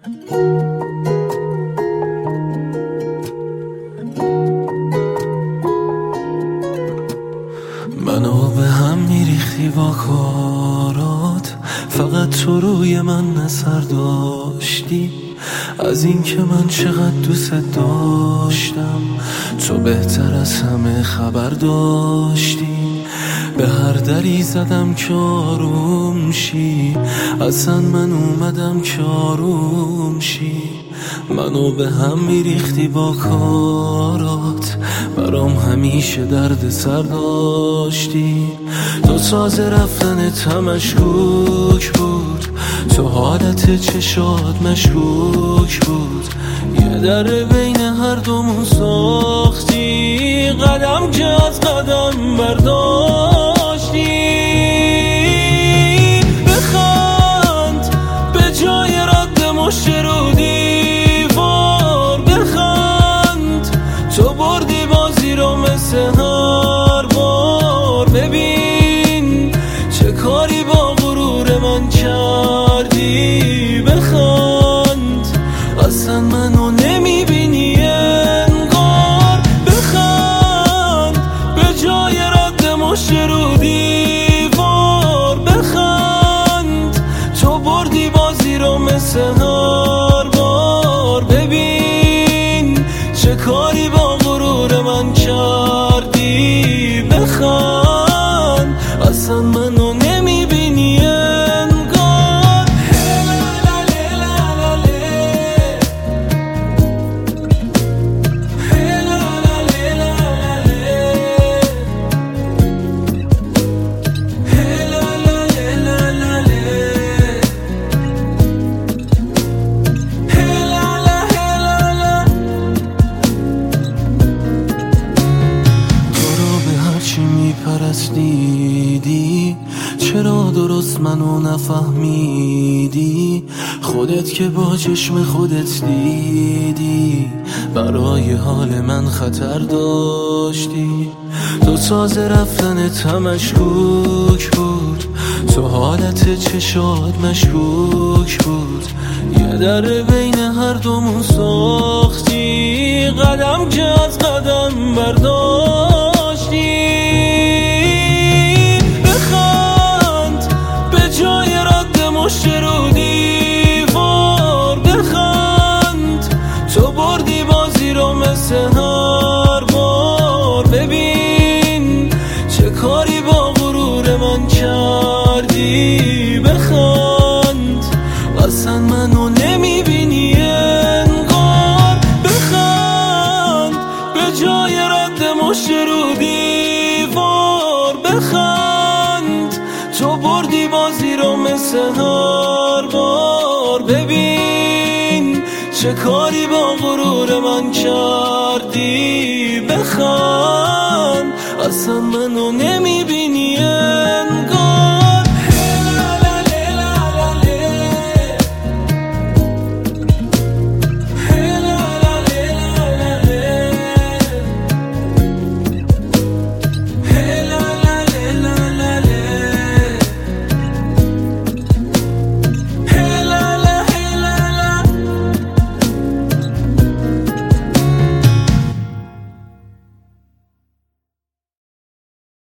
منو به هم میریختی با کارات، فقط تو روی من نظر داشتی. از این که من چقدر دوست داشتم تو بهتر از همه خبر داشتی. به هر دری زدم که آروم شی، اصلا من اومدم که آروم شی. منو به هم میریختی با کارات، برام همیشه درد سر داشتی. تو ساز رفتنت هم مشکوک بود، تو حالت چشات مشکوک بود. یه در بین هر دومون ساختی، قدم که از قدم برداشتی. بخند به جای رد مشت رو دیوار، بخند تو بردی بازی رو مثل هر بار. ببین چه کاری با غرور من کردی. بخند اصلا منو نمیبینی انگار. بخند به جای رد مشت رو دیوار، بخند تو بردی بازی رو مثل هر بار. ببین چه کاری با غرور من کردی. بخند اصلا منو نمیبینی انگار. پرستیدی چرا درست منو نفهمیدی؟ خودت که با چشم خودت دیدی، برای حال من خطر داشتی. تو ساز رفتنت هم مشکوک بود، تو حالت چشات مشکوک بود. یه در بین هر دومون ساختی، قدم که از قدم برداشتی. مشت رو دیوار، بخند تو بردی بازی رو مثل هر بار. ببین چه کاری با غرور من کردی. بخند اصلا منو نمیبینی انگار. بخند به جای رد مشت رو دیوار، بخند تو بردی بازی رو مثل هر بار. ببین چه کاری با غرور من کردی. بخند اصلا منو نمیبینی